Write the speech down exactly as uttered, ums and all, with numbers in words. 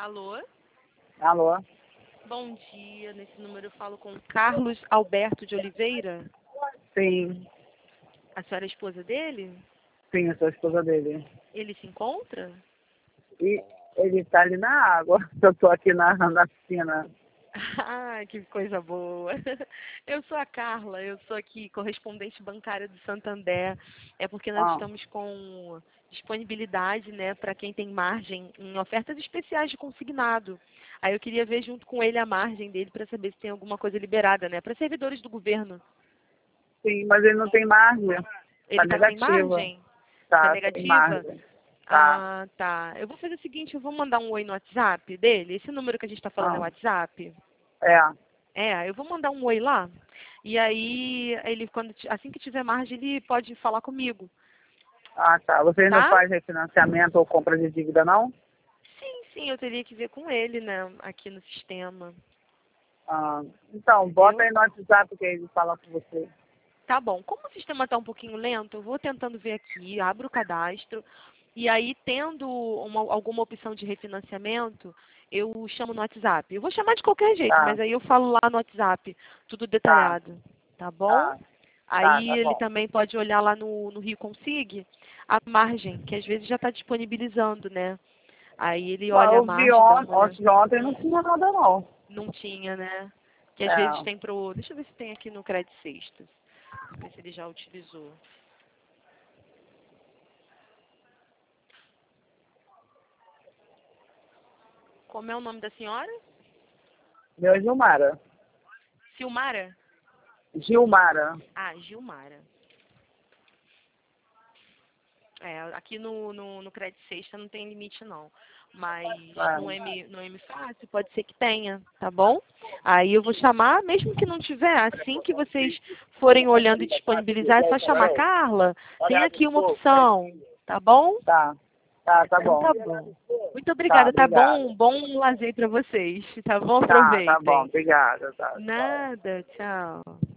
Alô? Alô? Bom dia. Nesse número eu falo com Carlos Alberto de Oliveira. Sim, A senhora é esposa dele? sim, eu sou a esposa dele. Ele se encontra? E ele está ali na água. Eu estou aqui na, na piscina. Ah, que coisa boa. Eu sou a Carla, eu sou aqui correspondente bancária do Santander. É porque nós Ah, estamos com disponibilidade, né, para quem tem margem em ofertas especiais de consignado. Aí eu queria ver junto com ele a margem dele para saber se tem alguma coisa liberada, né, para servidores do governo. sim, mas ele não tem margem. Ele Está está sem negativa. margem? Está Tá, sem negativa? margem. Tá. Ah, tá. Eu vou fazer o seguinte, eu vou mandar um oi no WhatsApp dele. Esse número que a gente está falando é o Ah, WhatsApp? é. É, eu vou mandar um oi lá. E aí, ele, quando, ti- assim que tiver margem, ele pode falar comigo, Ah, tá. Vocês não tá? fazem refinanciamento ou compra de dívida, não? Sim, sim, eu teria que ver com ele, né, aqui no sistema. Ah, então, bota Entendeu? aí no WhatsApp que ele fala com você. Tá bom. Como o sistema está um pouquinho lento, eu vou tentando ver aqui, abro o cadastro. E aí, tendo uma, alguma opção de refinanciamento, eu chamo no WhatsApp. Eu vou chamar de qualquer jeito, Tá, mas aí eu falo lá no WhatsApp, tudo tá, detalhado. Tá bom? tá, tá, Aí tá ele bom. também pode olhar lá no, no Rio Consig a margem, que às vezes já está disponibilizando, né? Aí ele Bom, olha a eu vi margem, dá uma ontem, olhada. ontem, ontem não Hum, tinha nada, não. não tinha, né? Que às vezes É. tem pro. Deixa eu ver se tem aqui no Credit Sextas. Ver se ele já utilizou. Como é o nome da senhora? Meu é Gilmara. Silmara? Gilmara. Ah, Gilmara. É, aqui no, no, no Credit Sexta não tem limite não. Mas no É. M, no M Fácil pode ser que tenha, tá bom? Aí eu vou chamar, mesmo que não tiver, assim que vocês forem olhando e disponibilizar, é só chamar Carla, tem aqui uma opção, tá bom? Tá, tá, tá Então bom. tá bom. Muito Tá, obrigada, tá obrigada. bom? Bom lazer para vocês, tá bom? Tá, tá bom, Aproveitem. obrigada. Tá, tchau. Nada, tchau.